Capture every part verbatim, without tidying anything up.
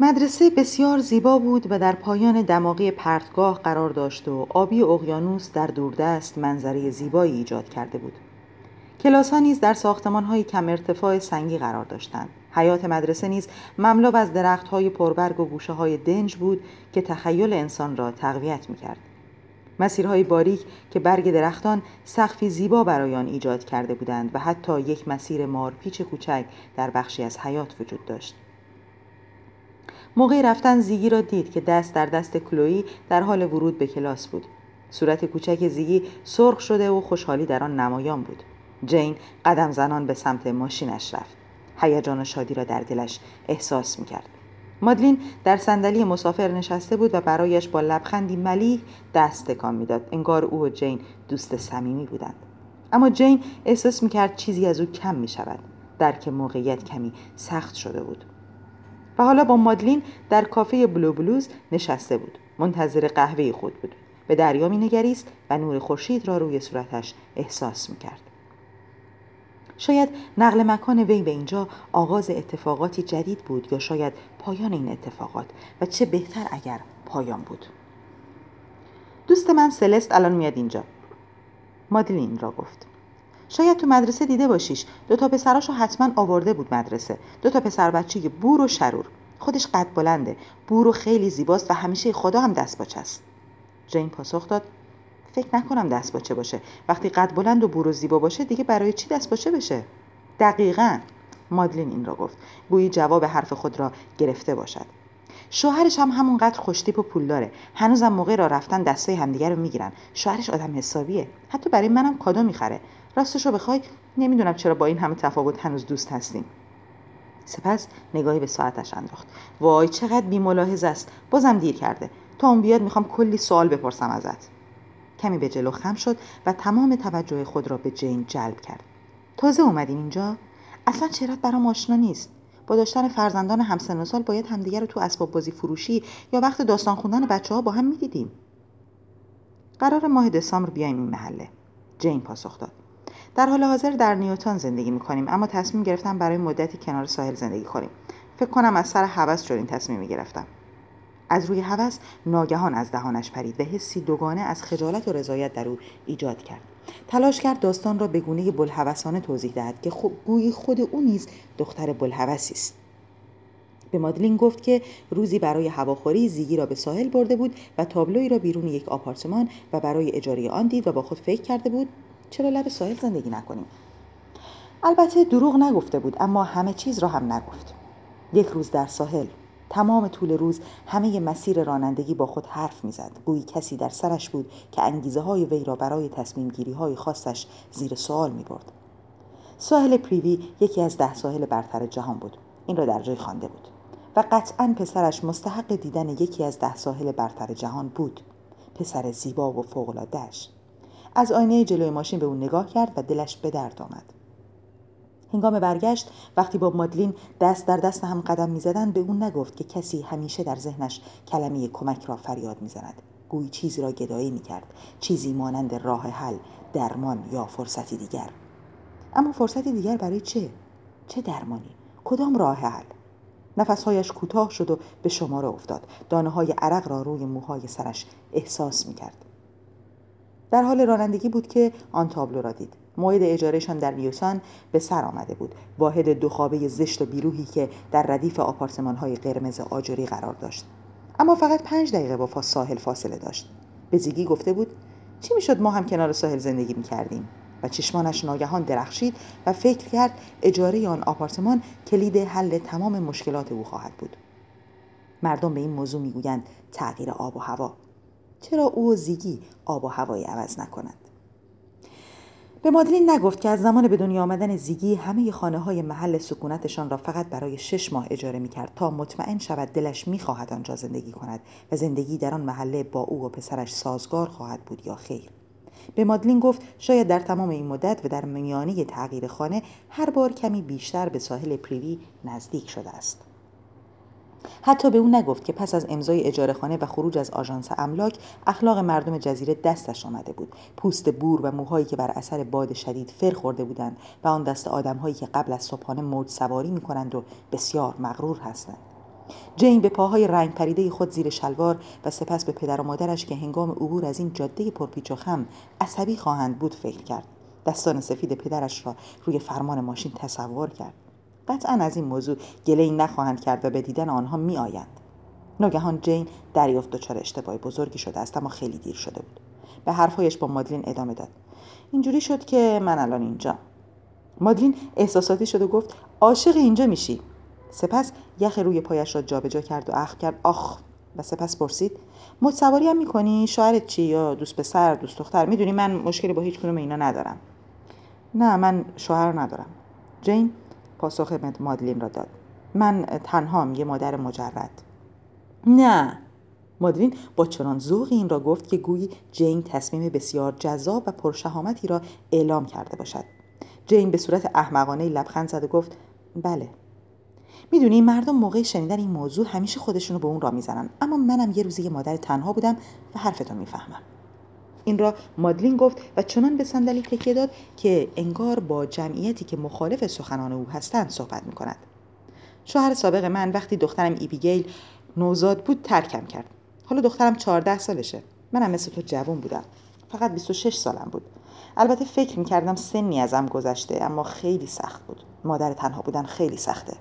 مدرسه بسیار زیبا بود و در پایان دماغه پرتگاه قرار داشت و آبی اقیانوس در دوردست منظره زیبایی ایجاد کرده بود. کلاس‌ها نیز در ساختمان‌های کم ارتفاع سنگی قرار داشتند. حیات مدرسه نیز مملو از درخت‌های پربرگ و گوشه‌های دنج بود که تخیل انسان را تقویت می‌کرد. مسیرهای باریک که برگ درختان سقفی زیبا برای آن ایجاد کرده بودند و حتی یک مسیر مارپیچ کوچک در بخشی از حیات وجود داشت. موقع رفتن زیگی را دید که دست در دست کلویی در حال ورود به کلاس بود. صورت کوچک زیگی سرخ شده و خوشحالی در آن نمایان بود. جین قدم زنان به سمت ماشینش رفت. هیجان و شادی را در دلش احساس می‌کرد. مادلین در صندلی مسافر نشسته بود و برایش با لبخندی ملیح دست تکان می‌داد. انگار او و جین دوست صمیمی بودند. اما جین احساس می‌کرد چیزی از او کم می‌شود. درک موقعیت کمی سخت شده بود. و حالا با مادلین در کافه بلو بلوز نشسته بود. منتظر قهوه خود بود. به دریا می‌نگریست و نور خورشید را روی صورتش احساس می‌کرد. شاید نقل مکان وی به اینجا آغاز اتفاقاتی جدید بود یا شاید پایان این اتفاقات، و چه بهتر اگر پایان بود. دوست من سلست الان میاد اینجا، مادلین را گفت. شاید تو مدرسه دیده باشیش. دو تا پسراشو حتما آورده بود مدرسه. دو تا پسر بچه بور و شرور. خودش قد بلنده. بور و خیلی زیباست و همیشه خدا هم دست باچه است. جین پاسخ داد: فکر نکنم دست باچه باشه. وقتی قد بلند و بور و زیبا باشه دیگه برای چی دست باچه بشه؟ دقیقاً، مادلین این را گفت، گویی جواب حرف خود را گرفته باشد. شوهرش هم همونقدر خوشتیپ و پول داره. هنوزم موقع راه رفتن دستای همدیگه رو میگیرن. شوهرش آدم حسابیه. حتی برای منم کادو میخره. راستشو بخوای نمیدونم چرا با این همه تفاوت هنوز دوست هستیم. سپس نگاهی به ساعتش انداخت. وای چقدر بی‌ملاحظه است. بازم دیر کرده. تا اون بیاد میخوام کلی سوال بپرسم ازت. کمی به جلو خم شد و تمام توجه خود را به جین جلب کرد. تازه اومدین اینجا؟ اصلا چهره‌ات برام آشنا نیست. با داشتن فرزندان همسن و سال باید همدیگه رو تو اسباب بازی فروشی یا وقت داستان خوندن بچه‌ها با هم می‌دیدیم. قرار ماه دسامبر بیایم این محله. جین پاسخ داد. در حال حاضر در نیوتن زندگی می‌کنیم، اما تصمیم گرفتم برای مدتی کنار ساحل زندگی کنیم. فکر کنم از سر هوس شد این تصمیم گرفتم. از روی هوس ناگهان از دهانش پرید و حسی دوگانه از خجالت و رضایت در او ایجاد کرد. تلاش کرد داستان را به گونه بوالهوسانه توضیح دهد که خب گویی خود او نیز دختر بوالهوسی است. به مادلین گفت که روزی برای هواخوری زیگی را به ساحل برده بود و تابلویی را بیرون یک آپارتمان و برای اجاره آن دید و با خود فکر کرده بود چرا لب ساحل زندگی نکنیم. البته دروغ نگفته بود، اما همه چیز را هم نگفت. یک روز در ساحل، تمام طول روز همه مسیر رانندگی با خود حرف می‌زد. گویی کسی در سرش بود که انگیزه‌های وی را برای تصمیم گیری‌های خاصش زیر سوال می‌برد. ساحل پریوی یکی از ده ساحل برتر جهان بود. این را در جای خوانده بود و قطعاً پسرش مستحق دیدن یکی از ده ساحل برتر جهان بود. پسر زیبا و فوق‌العاده‌اش. از آینه جلوی ماشین به او نگاه کرد و دلش به درد آمد. هنگام برگشت وقتی با مادلین دست در دست هم قدم می‌زدند به او نگفت که کسی همیشه در ذهنش کلمه کمک را فریاد می‌زند. گویی چیزی را گدایی می‌کرد، چیزی مانند راه حل، درمان یا فرصتی دیگر. اما فرصتی دیگر برای چه؟ چه درمانی؟ کدام راه حل؟ نفس‌هایش کوتاه شد و به شماره افتاد. دانه‌های عرق را روی موهای سرش احساس می‌کرد. در حال رانندگی بود که آن تابلو را دید. موعد اجارهشان در نیوتن به سر آمده بود. واحد دو خوابه زشت و بیروحی که در ردیف آپارتمان‌های قرمز آجری قرار داشت. اما فقط پنج دقیقه با ساحل فاصله داشت. به زیگی گفته بود چی میشد ما هم کنار ساحل زندگی می‌کردیم؟ و چشمانش ناگهان درخشید و فکر کرد اجاره آن آپارتمان کلید حل تمام مشکلات او خواهد بود. مردم به این موضوع میگویند تغییر آب و هوا. چرا او و زیگی آب و هوایی عوض نکنند؟ به مادلین نگفت که از زمان به دنیا آمدن زیگی همه خانه‌های محل سکونتشان را فقط برای شش ماه اجاره می‌کرد تا مطمئن شود دلش می‌خواهد آنجا زندگی کند و زندگی در آن محله با او و پسرش سازگار خواهد بود یا خیر. به مادلین گفت شاید در تمام این مدت و در میانه تغییر خانه هر بار کمی بیشتر به ساحل پریوی نزدیک شده است. حتی به او نگفت که پس از امضای اجاره خانه و خروج از آژانس املاک اخلاق مردم جزیره دستش آمده بود. پوست بور و موهایی که بر اثر باد شدید فر خورده بودند و آن دست آدم‌هایی که قبل از صبحانه موج سواری می‌کنند و بسیار مغرور هستند. جین به پاهای رنگ پریده خود زیر شلوار و سپس به پدر و مادرش که هنگام عبور از این جاده پرپیچ و خم عصبی خواهند بود فکر کرد. دستان سفید پدرش را روی فرمان ماشین تصور کرد. قطعاً از این موضوع گله‌ای نخواهند کرد و به دیدن آنها می آیند. ناگهان جین دریافت دچار اشتباه بزرگی شده است، اما خیلی دیر شده بود. به حرفهایش با مادلین ادامه داد. اینجوری شد که من الان اینجا. مادلین احساساتی شد و گفت عاشق اینجا میشی. سپس یخ روی پایش را جابجا کرد و اخ کرد آخ و سپس پرسید موج سواری هم میکنی؟ شوهرت چی؟ یا دوست پسر، دوست دختر؟ میدونی من مشکلی با هیچ کدوم اینا ندارم. نه من شوهر ندارم. جین پاسخ مادلین را داد. من تنهام، یه مادر مجرد. نه. مادلین با چنان ذوقی این را گفت که گویی جین تصمیم بسیار جذاب و پرشهامتی را اعلام کرده باشد. جین به صورت احمقانه لبخند زد و گفت بله. میدونی مردم موقع شنیدن این موضوع همیشه خودشونو به اون را میزنن، اما منم یه روزی یه مادر تنها بودم و حرفتو میفهمم. این را مادلین گفت و چنان به صندلی تکیه داد که انگار با جمعیتی که مخالف سخنان او هستند صحبت میکند. شوهر سابق من وقتی دخترم ایبیگیل نوزاد بود ترکم کرد. حالا دخترم چهارده سالشه. منم مثل تو جوان بودم. فقط بیست و شش سالم بود. البته فکر میکردم سنی ازم گذشته، اما خیلی سخت بود. مادر تنها بودن خیلی سخته.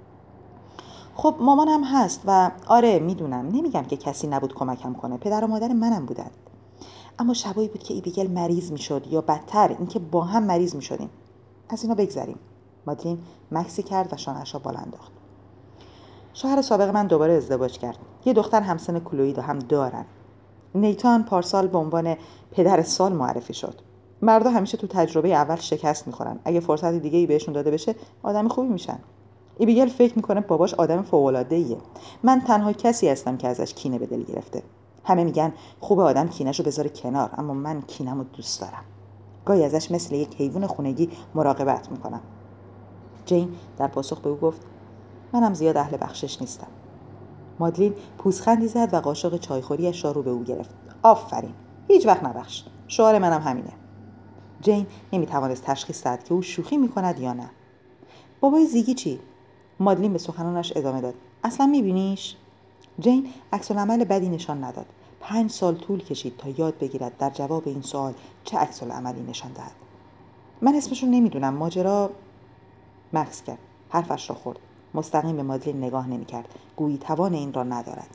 خب مامانم هست و آره میدونم، نمیگم که کسی نبود کمکم کنه. پدر و مادر منم بودن. اما شبایی بود که ایبیگل مریض میشد، یا بدتر اینکه با هم مریض میشدیم. از اینا بگذریم. مادلین مکسی کرد و شانه‌اش را بالا انداخت. شوهر سابق من دوباره ازدواج کرد. یه دختر همسن کلویی هم دارن. نیتان پارسال به عنوان پدر سال معرفی شد. مردا همیشه تو تجربه اول شکست میخورن. اگه فرصت دیگه‌ای بهشون داده بشه، آدم خوبی میشن. ایبیگل فکر میکنه باباش آدم فوق‌العاده‌ایه. من تنها کسی هستم که ازش کینه به دل گرفته. همه میگن خوبه آدم کینه‌شو بذاره کنار، اما من کینه‌مو دوست دارم. گاهی ازش مثل یک حیوان خونگی مراقبت میکنم. جین در پاسخ به او گفت منم زیاد اهل بخشش نیستم. مادلین پوزخندی زد و قاشق چایخوریش را رو به او گرفت. آفرین. هیچ وقت نبخش. شعار منم همینه. جین نمیتوانست تشخیص دهد که او شوخی میکند یا نه. بابای زیگی چی؟ مادلین به سخنانش ادامه داد. اصلا میبینیش؟ جین عکس العمل بدی نشان نداد. پنج سال طول کشید تا یاد بگیرد در جواب این سوال چه عکس العملی نشان دهد. من اسمشون نمیدونم. ماجرا مکث کرد. حرفش را خورد. مستقیم به مادلین نگاه نمی‌کرد. گویی توان این را ندارد.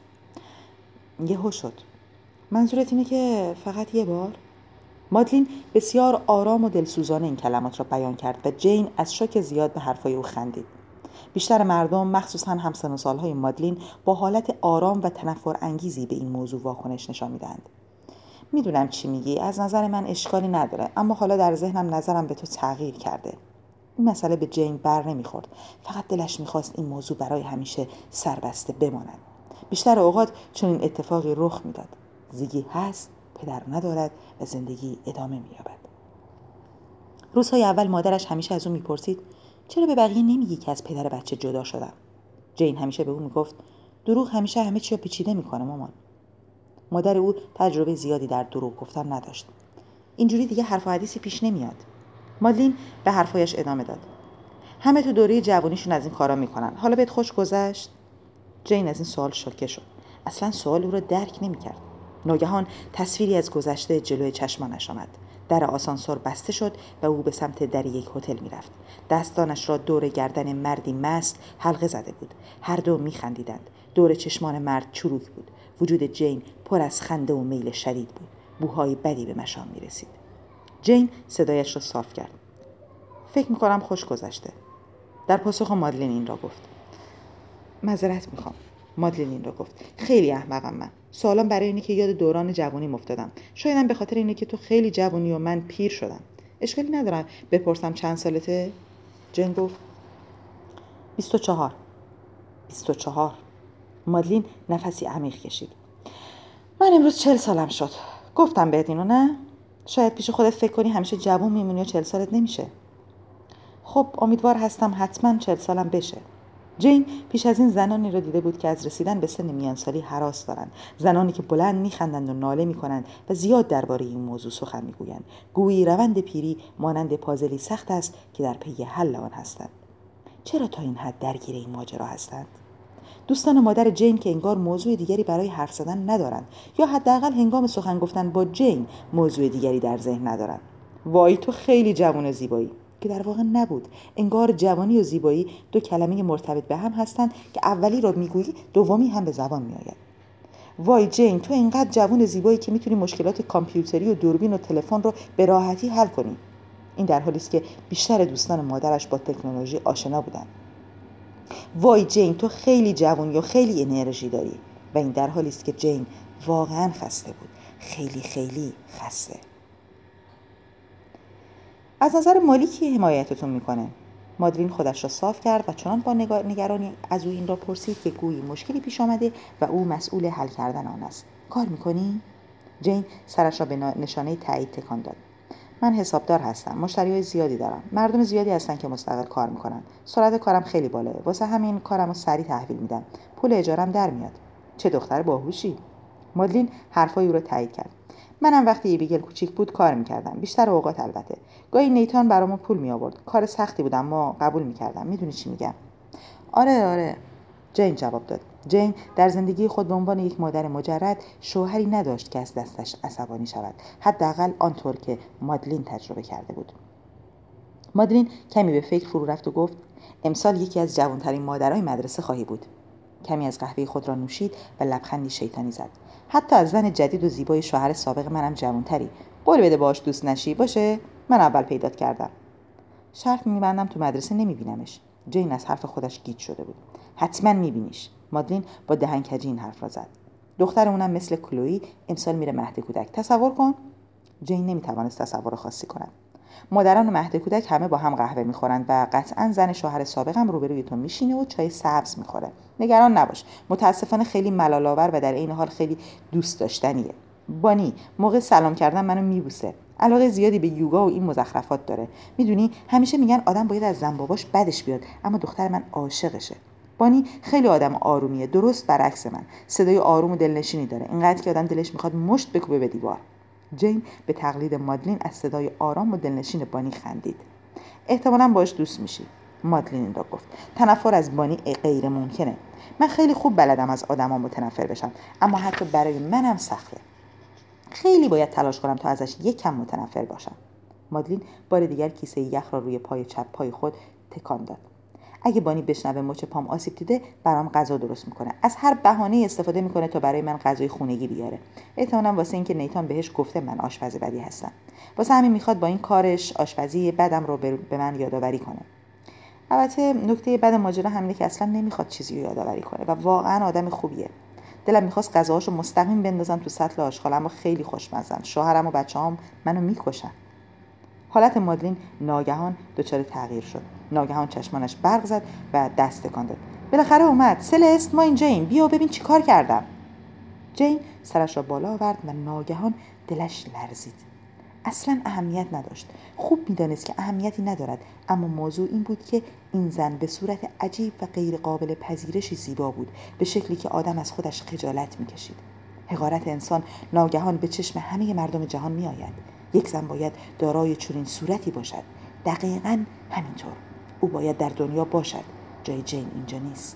یهو شد. منظورت اینه که فقط یه بار؟ مادلین بسیار آرام و دلسوزانه این کلمات را بیان کرد و جین از شوک زیاد به حرفای او خندید. بیشتر مردم، مخصوصاً همسن و سالهای مادلین، با حالت آرام و تنفر انگیزی به این موضوع واکنش نشان می‌دهند. میدونم چی میگی. از نظر من اشکالی نداره، اما حالا در ذهنم نظرم به تو تغییر کرده. این مسئله به جین بر نمیخورد. فقط دلش میخواست این موضوع برای همیشه سربسته بماند. بیشتر اوقات چون این اتفاقی رخ میداد. زیگی هست، پدر ندارد و زندگی ادامه مییابد. روزهای اول مادرش همیشه از او میپرسید چرا به بقیه نمیگی که از پدر بچه جدا شدم؟ جین همیشه به او میگفت دروغ همیشه همه چی رو پیچیده میکنه مامان. مادر او تجربه زیادی در دروغ گفتن نداشت. اینجوری دیگه حرف و حدیثی پیش نمیاد. مادلین به حرفایش ادامه داد. همه تو دوره جوانیشون از این کارا میکنن. حالا بهت خوش گذشت؟ جین از این سوال شوکه شد. اصلا سوال او را درک نمیکرد. ناگهان تصویری از گذشته جلوی چشمانش آمد. در آسانسور بسته شد و او به سمت در یک هتل میرفت. دستانش را دور گردن مردی مست حلقه زده بود. هر دو میخندیدند. دور چشمان مرد چروک بود. وجود جین پر از خنده و میل شدید بود. بوهای بدی به مشام میرسید. جین صدایش را صاف کرد. فکر میکنم خوش گذشته. در پاسخ مادلین این را گفت. معذرت میخوام. مادلین این را گفت. خیلی احمقم من. سوالم برای اینه که یاد دوران جوانی افتادم. شایدم به خاطر اینه که تو خیلی جوانی و من پیر شدم. اشکالی ندارم بپرسم چند سالته؟ جین گفت بیست و چهار. بیست و چهار. مادلین نفسی عمیق کشید. من امروز چهل سالم شد. گفتم بهت اینو نه؟ شاید پیش خودت فکر کنی همیشه جوان میمونی و چهل سالت نمیشه. خب امیدوار هستم حتما چهل سالم بشه. جین پیش از این زنانی را دیده بود که از رسیدن به سن میانسالی هراس دارند. زنانی که بلند میخندند و ناله میکنند و زیاد درباره این موضوع سخن میگویند. گویی روند پیری مانند پازلی سخت است که در پی حل آن هستند. چرا تا این حد درگیر این ماجرا هستند؟ دوستان مادر جین که انگار موضوع دیگری برای حرف زدن ندارند یا حداقل هنگام سخن گفتن با جین موضوع دیگری در ذهن ندارند. وای تو خیلی جوان و زیبایی، که در واقع نبود. انگار جوانی و زیبایی دو کلمه مرتبط به هم هستند که اولی را میگویی دومی هم به زبان میآید. وای جین تو اینقدر جوان زیبایی که میتونی مشکلات کامپیوتری و دوربین و تلفن رو به راحتی حل کنی. این در حالی است که بیشتر دوستان مادرش با تکنولوژی آشنا بودند. وای جین تو خیلی جوانی و خیلی انرژی داری. و این در حالی است که جین واقعا خسته بود، خیلی خیلی خسته. از نظر مالی کی حمایتتون میکنه؟ مادلین خودش را صاف کرد و چنان با نگرانی از او این را پرسید که گویی مشکلی پیش آمده و او مسئول حل کردن آن است. کار میکنی؟ جین سرش را به نشانه تایید تکان داد. من حسابدار هستم، مشتریای زیادی دارم، مردم زیادی هستن که مستقل کار میکنن، سرعت کارم خیلی بالاه، واسه همین کارمو سریع تحویل میدم، پول اجارم در میاد. چه دختر باهوشی. مادلین حرفای او را تایید کرد. منم وقتی ایبیگل کوچیک بود کار میکردم، بیشتر اوقات البته. گاهی نیتان برامون پول می آورد. کار سختی بود اما قبول میکردم. میدونی چی میگم؟ آره آره جین جواب داد. جین در زندگی خود به عنوان یک مادر مجرد شوهری نداشت که از دستش عصبانی شود، حداقل آنطور که مادلین تجربه کرده بود. مادلین کمی به فکر فرو رفت و گفت امسال یکی از جوانترین مادرای مدرسه خواهی بود. کمی از قهوه خود را نوشید و لبخندی شیطانی زد. حتی از زن جدید و زیبای شوهر سابق منم جوانتری. قول بده باش دوست نشی باشه؟ من اول پیدات کردم. شرط می‌بندم تو مدرسه نمی‌بینمش. جین از حرف خودش گیج شده بود. حتما می‌بینیش. مادلین با دهنکجی این حرف را زد. دخترمونم مثل کلویی امسال میره مهد کودک. تصور کن. جین نمی‌توانست تصور خاصی کند. مادران و مهد کودک همه با هم قهوه می‌خورند و قطعاً زن شوهر سابقم روبروی تو میشینه و چای سبز می‌خوره. نگران نباش. متأسفانه خیلی ملال‌آور و در این حال خیلی دوست داشتنیه. بانی موقع سلام کردن منو میبوسه. علاقه زیادی به یوگا و این مزخرفات داره. میدونی همیشه میگن آدم باید از زن باباش بدش بیاد، اما دختر من عاشقشه. بانی خیلی آدم آرومیه، درست برعکس من. صدای آروم و دلنشینی داره، اینقدر که آدم دلش میخواد مشت بکوبه به دیوار. جین به تقلید مادلین از صدای آرام و دلنشین بانی خندید. احتمالاً باش دوست میشی. مادلین این را گفت. تنفر از بانی غیر ممکنه. من خیلی خوب بلدم از آدما متنفر بشم، اما حتی برای منم سخته. خیلی باید تلاش کنم تا ازش یک کم متنفر باشم. مادلین بار دیگر کیسه یخ را روی پای چپ پای خود تکان داد. اگه بانی بشنوه مچ پام آسیب دیده برام غذا درست میکنه. از هر بهانه‌ای استفاده میکنه تا برای من غذای خونگی بیاره. احتمالاً واسه اینکه نیتان بهش گفته من آشپز بدی هستم. واسه همین میخواد با این کارش آشپزی بدم رو به من یادآوری کنه. البته نکته بد ماجرا همینه که اصلا نمیخواد چیزی رو یادآوری کنه و واقعا آدم خوبیه. دلم میخواست غذاهاشو مستقیم بندازم تو سطل آشغال، اما خیلی خوشمزن. شوهرم و بچه‌هام منو میکشن. حالت مادلین ناگهان دچار تغییر شد. ناگهان چشمانش برق زد و دست تکان داد. بالاخره اومد. سلست ما اینجاییم. بیا ببین چی کار کردم. جین سرش را بالا آورد و ناگهان دلش لرزید. اصلا اهمیت نداشت. خوب میدانست که اهمیتی ندارد، اما موضوع این بود که این زن به صورت عجیب و غیر قابل پذیرشی زیبا بود، به شکلی که آدم از خودش خجالت میکشید. حقارت انسان ناگهان به چشم همه مردم جهان میآید. یک زن باید دارای چنین صورتی باشد. دقیقاً همینطور. او باید در دنیا باشد. جای جین اینجا نیست.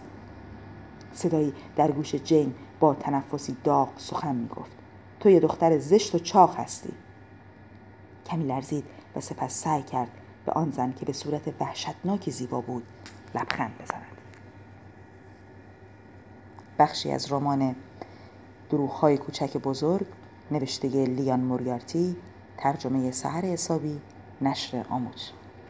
صدایی در گوش جین با تنفسی داغ سخن میگفت. تو یه دختر زشت و چاق هستی. کمی لرزید و سپس سعی کرد به آن زن که به صورت وحشتناکی زیبا بود لبخند بزند. بخشی از رمان دروغ‌های کوچک بزرگ، نوشته لیان موریارتی، ترجمه سحر حسابی، نشر آموز.